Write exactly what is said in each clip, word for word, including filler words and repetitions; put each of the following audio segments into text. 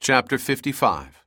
Chapter fifty-five.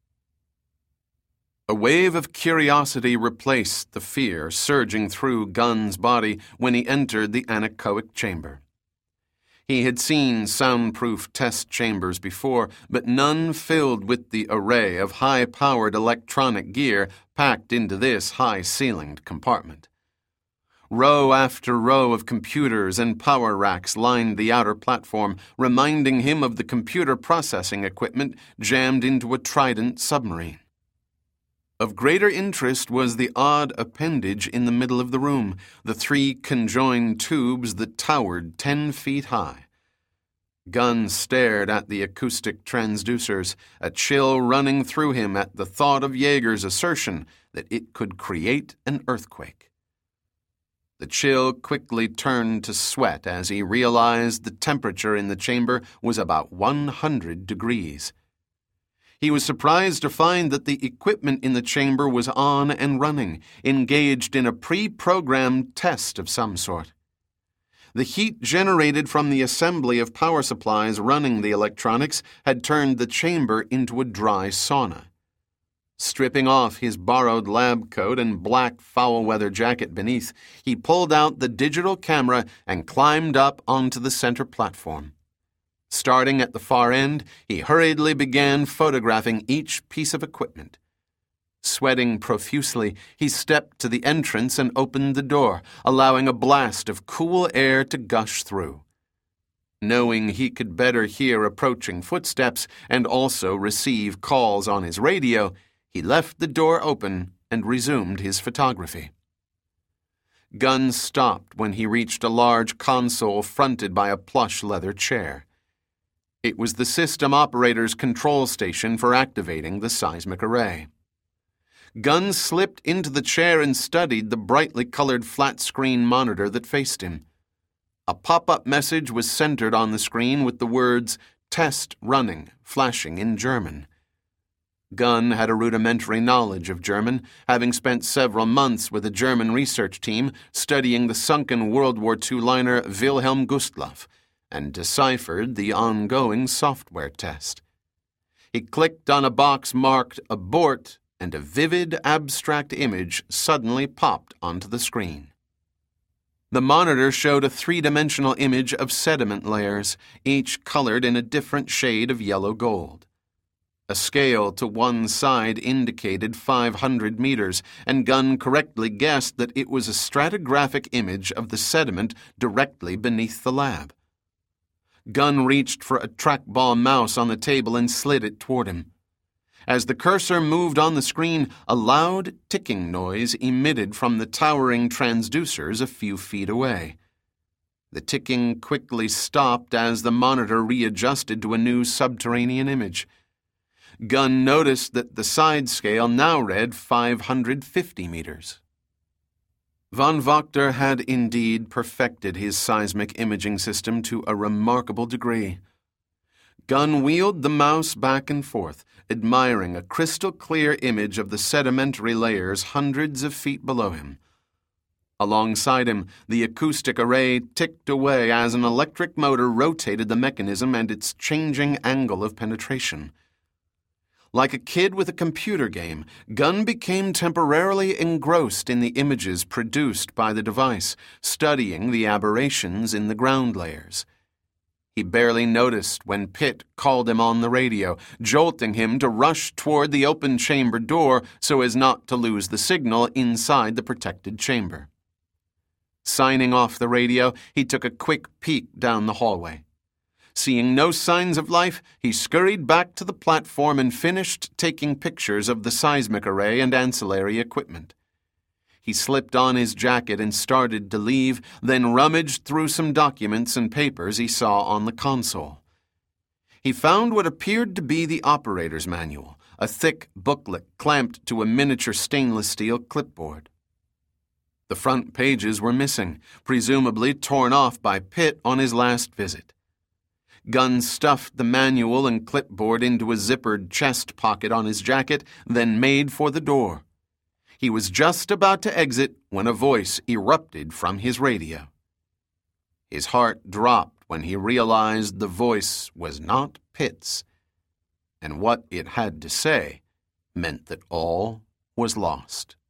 A wave of curiosity replaced the fear surging through Gunn's body when he entered the anechoic chamber. He had seen soundproof test chambers before, but none filled with the array of high-powered electronic gear packed into this high-ceilinged compartment. Row after row of computers and power racks lined the outer platform, reminding him of the computer processing equipment jammed into a Trident submarine. Of greater interest was the odd appendage in the middle of the room, the three conjoined tubes that towered ten feet high. Gunn stared at the acoustic transducers, a chill running through him at the thought of Yeager's assertion that it could create an earthquake. The chill quickly turned to sweat as he realized the temperature in the chamber was about one hundred degrees. He was surprised to find that the equipment in the chamber was on and running, engaged in a pre-programmed test of some sort. The heat generated from the assembly of power supplies running the electronics had turned the chamber into a dry sauna. Stripping off his borrowed lab coat and black foul-weather jacket beneath, he pulled out the digital camera and climbed up onto the center platform. Starting at the far end, he hurriedly began photographing each piece of equipment. Sweating profusely, he stepped to the entrance and opened the door, allowing a blast of cool air to gush through. Knowing he could better hear approaching footsteps and also receive calls on his radio, he left the door open and resumed his photography. Gunn stopped when he reached a large console fronted by a plush leather chair. It was the system operator's control station for activating the seismic array. Gunn slipped into the chair and studied the brightly colored flat-screen monitor that faced him. A pop-up message was centered on the screen with the words, "Test running," flashing in German. Gunn had a rudimentary knowledge of German, having spent several months with a German research team studying the sunken World War Two liner Wilhelm Gustloff, and deciphered the ongoing software test. He clicked on a box marked Abort, and a vivid, abstract image suddenly popped onto the screen. The monitor showed a three-dimensional image of sediment layers, each colored in a different shade of yellow-gold. A scale to one side indicated five hundred meters, and Gunn correctly guessed that it was a stratigraphic image of the sediment directly beneath the lab. Gunn reached for a trackball mouse on the table and slid it toward him. As the cursor moved on the screen, a loud ticking noise emitted from the towering transducers a few feet away. The ticking quickly stopped as the monitor readjusted to a new subterranean image. Gunn noticed that the side scale now read five hundred fifty meters. Von Wachter had indeed perfected his seismic imaging system to a remarkable degree. Gunn wheeled the mouse back and forth, admiring a crystal-clear image of the sedimentary layers hundreds of feet below him. Alongside him, the acoustic array ticked away as an electric motor rotated the mechanism and its changing angle of penetration. Like a kid with a computer game, Gunn became temporarily engrossed in the images produced by the device, studying the aberrations in the ground layers. He barely noticed when Pitt called him on the radio, jolting him to rush toward the open chamber door so as not to lose the signal inside the protected chamber. Signing off the radio, he took a quick peek down the hallway. Seeing no signs of life, he scurried back to the platform and finished taking pictures of the seismic array and ancillary equipment. He slipped on his jacket and started to leave, then rummaged through some documents and papers he saw on the console. He found what appeared to be the operator's manual, a thick booklet clamped to a miniature stainless steel clipboard. The front pages were missing, presumably torn off by Pitt on his last visit. Gunn stuffed the manual and clipboard into a zippered chest pocket on his jacket, then made for the door. He was just about to exit when a voice erupted from his radio. His heart dropped when he realized the voice was not Pitt's. and what it had to say meant that all was lost.